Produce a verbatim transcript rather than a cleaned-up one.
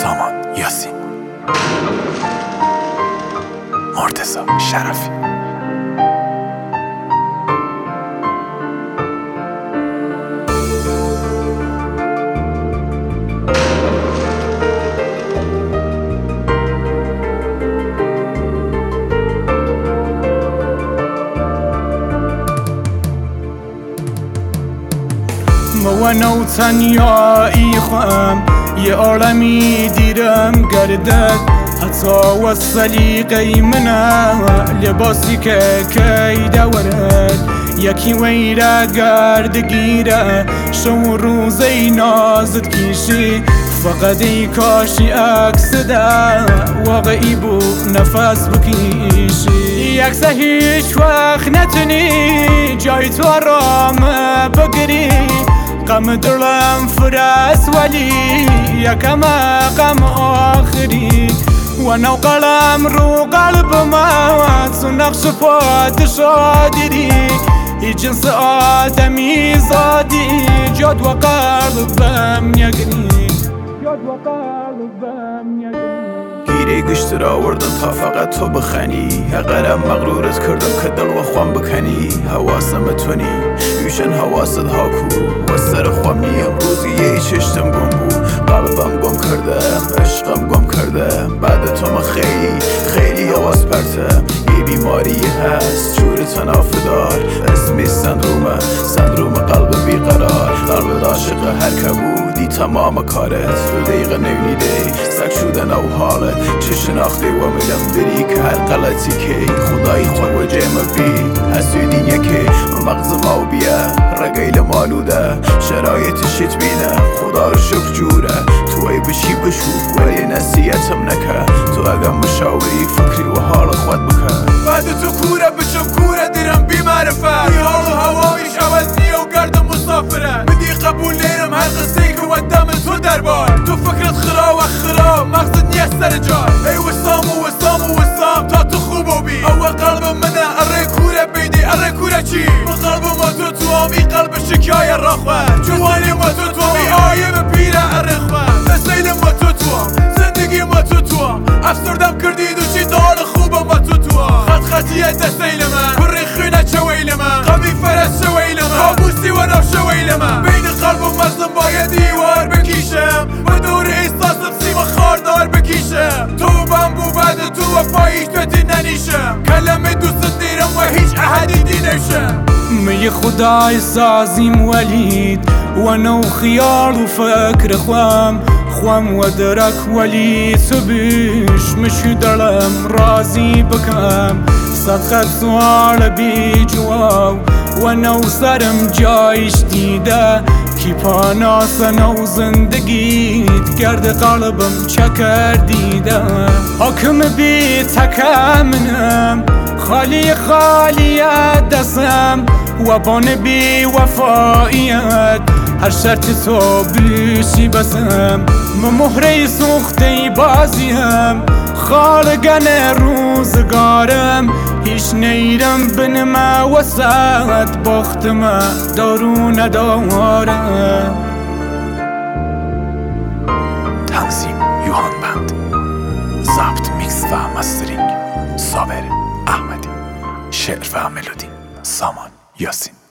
سامان یاسین، مرتضی شرفی. وأنا وتنيائي خام يا عالمي ديرم قردك حتى وصلي قيمنا لباسي كي دورك يكي ويرا قرد قيرا شو روزي نازد كيشي فقدي كاشي أكسدا وغيبو نفس بكيشي يكسا هيش وقت نتني جاي تورام بقري قم درلم فرس ولي يكما قم آخري وانا وقلم رو قلب ما سنقش فات شادري جنس آدمي زادي جد وقلبم يقري جد وقلبم يقري گیره گشت را آوردم تا فقط تو بخنی اقرم مغرورت کردم که دل و خوام بکنی حواسم تونی یوشن حواست هاکو و سر خوام نیم روزی یه چشتم گم بو قلبم گم کردم عشقم گم کردم بعد تو ما خیلی خیلی آواز پرتم یه بیماری هست جور تنافدار اسمی سندرومه سندروم قلب بیقرار قلب عاشق هر که بودی تمام کارت دو دقیقه نمیده سک شدن او حالت چه شناخته و میدم دری که هر غلطی که خدای خود و جمع بید حسودین یکی مغز ما بیا رگیل مالوده شرایط شیت بینه خدا رو شکر جوره تو ای بشی بشو ولی نصیحتم نکه تو اگه مشاوری فکری و حال خود بکن بعد تو کوره بشم کوره دیرم بی معرفت بی حال و هوایش عوض نیه و گردم مسافره بدی قبول نیرم هر قصه که و دم تو دربار تو فکرت خرا و خرا مغزت نیه سر جای ای وسام و وسام و وسام تا تو خوب و بی اول قلبم منه اره کوره بیدی اره کوره چی با قلبم ما تو تو آمی قلب شکای را خواه جوانی ما تو تو آمی آیه به پیره اره خواه نسیل ما تو تو آم زندگی ما تو تو آم افسردم کردید و چی دال خوبم ما تو تو آم خط خطیه دستیل من بری خونه چویل من قمی فرس شویل من خاموسی و نف شویل من بین قلب و مغزم باید دیوار بکیشم و دور احساسم سیما خاردار بکیشم تو بمبو بعد تو و پاییش توتی ننیشم کلمه دوست دیرم و هیچ احدی دینشم می خدای سازیم ولید وانا وخيال وفكر خوام خوام ودرك ولي سبيش مش درم رازي بكام صدقت سوال بيجواو وانا وصرم جاي جديدة كيفا ناسنا وزندگيت قرد قلبم چكر ديده حكم بيت حكامنم خالي خالي دسم وبان بي وفائيت هر شرط تو بیشی بسم من مهره سوخته بازیم خالقن روزگارم هیچ نیرم بنما وسط باختم دارو ندارم. تنظیم یوهان بند، ضبط میکس و مسترینگ صابر احمدی، شعر و ملودی سامان یاسین.